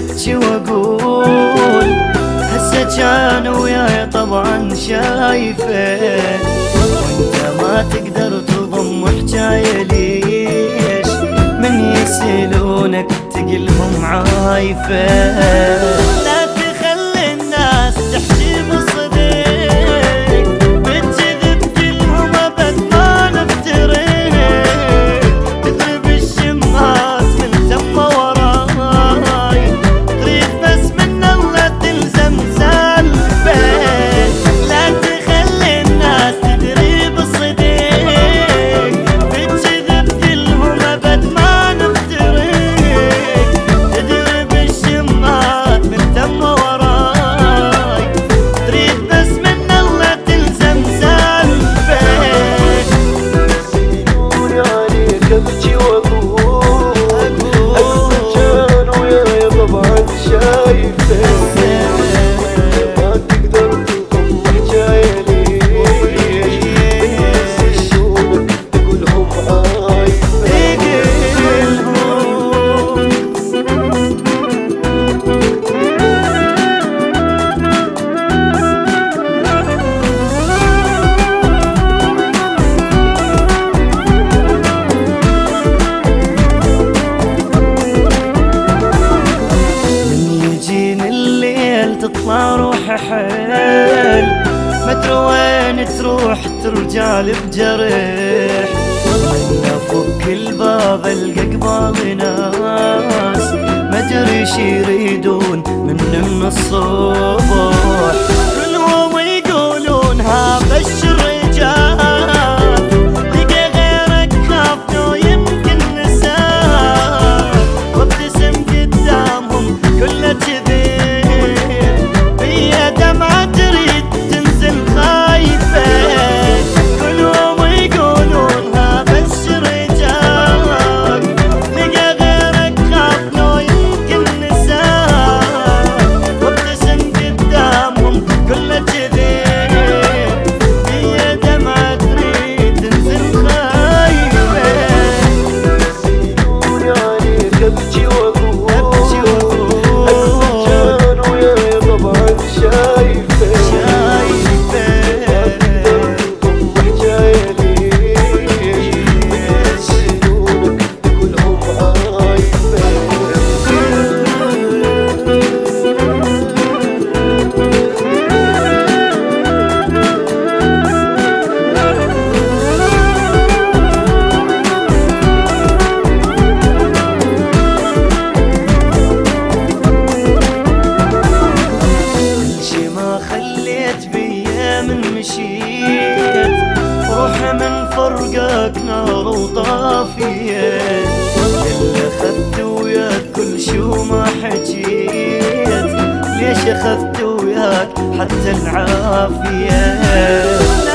ابكي واقول هسه كان وياي طبعا شايفه، وانت ما تقدر تضم حجايه ليش من يسألونك تقلهم عايفه. لا تخلي الناس تحكي بصدق بالكذب كلهم ابد ما نفترق، تضرب الشماس من تم وراي تريد بس من الله تلزم سالفه. لا تخلي الناس تدري بصدق بالكذب كلهم ابد ما نفترق، تضرب الشماس من تم وراي تريد بس من الله تلزم سالفه. يسألوني عليك ابكي واقول هسه كان وياي طبعا شايفه، ما تقدر تضم حجايه ليش يسألونك تقولهم عايفه. تطلع روح حيل ما ادري وين تروح ترجع بجرح، من افك الباب القى قبال ناس ما ادري شي يريدون من الصبح، كلهم يقولون هذا الرجال لقى غيرك خاف لو يمكن نساه، وابتسم قدامهم كله كذب دمعة تريد تنزل خايفة، كلهم يقولون هذا الرجال لقى غيرك خاف لو يمكن نساه، وابتسم قدامهم كله كذب هي دمعة تريد تنزل خايفة. يسألوني عليك ابكي واقول هسه كان وياي طبعا شايفه، ما تقدر تضم حجايه ليش يسألونك تقولهم عايفه. من مشيت روحي من فرقك نار وطافيت، اللي اخذت وياك كل شو ما حكيت، ليش اخذت وياك حتى العافية.